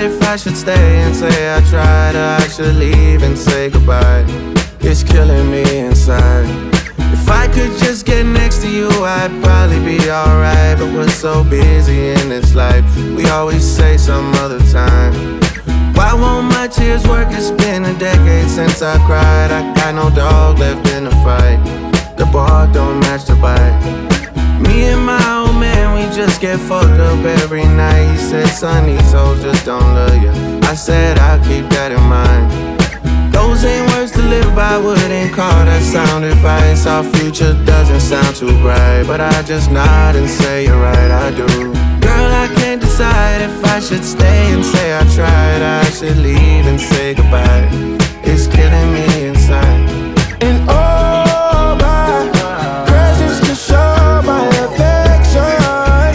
if I should stay and say I tried, or I should leave and say goodbye. It's killing me inside. If I could just get next to you, I'd probably be alright. But we're so busy in this life, we always say some other time. Why won't my tears work? It's been a decade since I cried. I got no dog left in the fight. The bar don't match the bite. Me and my old man, we just get fucked up every night. He said, son, these hoes just don't love you. I said, I'll keep that in mind. Those ain't words to live by, wouldn't call that sound advice. Our future doesn't sound too bright, but I just nod and say you're right, I do. Girl, I can't decide if I should stay and say I tried, or I should leave and say goodbye. It's killing me inside. And all my presents to show my affection,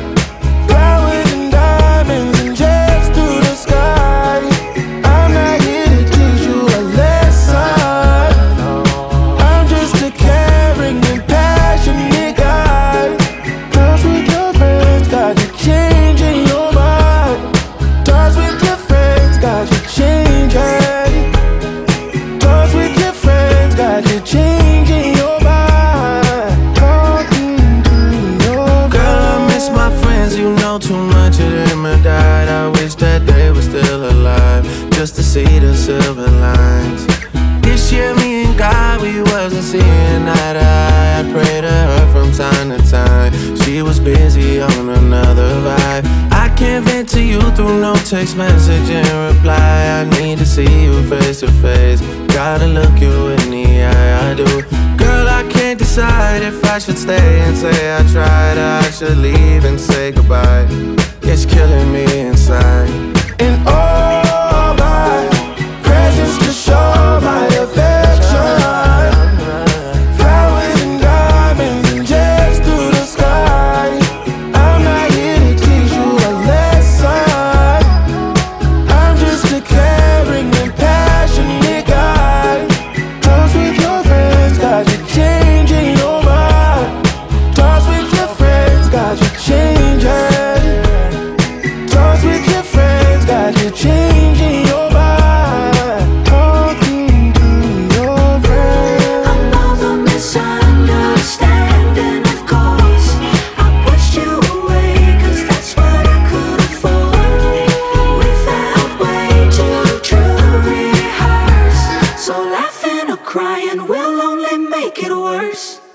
flowers and diamonds and jets through the sky. I'm not here to teach you a lesson. I'm just a caring and passionate guy. Talks with your friends got you changing your mind. Talks with your friends got you changing. Talks with your friends got you changing your mind. Talking to your Girl, I miss my friends, you know too much of them have died. I wish that they were still alive, just to see the silver lines. This year me and God, we wasn't seeing eye to eye. I pray to her from time to time, she was busy on another vibe. I can't vent to you through no text message and reply. I need to see you face to face, gotta look you in the eye, I do. Girl, I can't decide if I should stay and say I tried, or I should leave and say goodbye. It's killing me inside. and all my presents to show my affection, flowers and diamonds and jets through the sky. I'm not here to teach you a lesson. I'm just a caring and passionate guy. Talks with your friends got you changing your mind. Talks with your friends got you changing. Talks with your friends got you changing your mind. Talking to your friends. Another misunderstanding, of course. I pushed you away, cause that's what I could afford. We felt way too true to rehearse, so laughing or crying will only make it worse.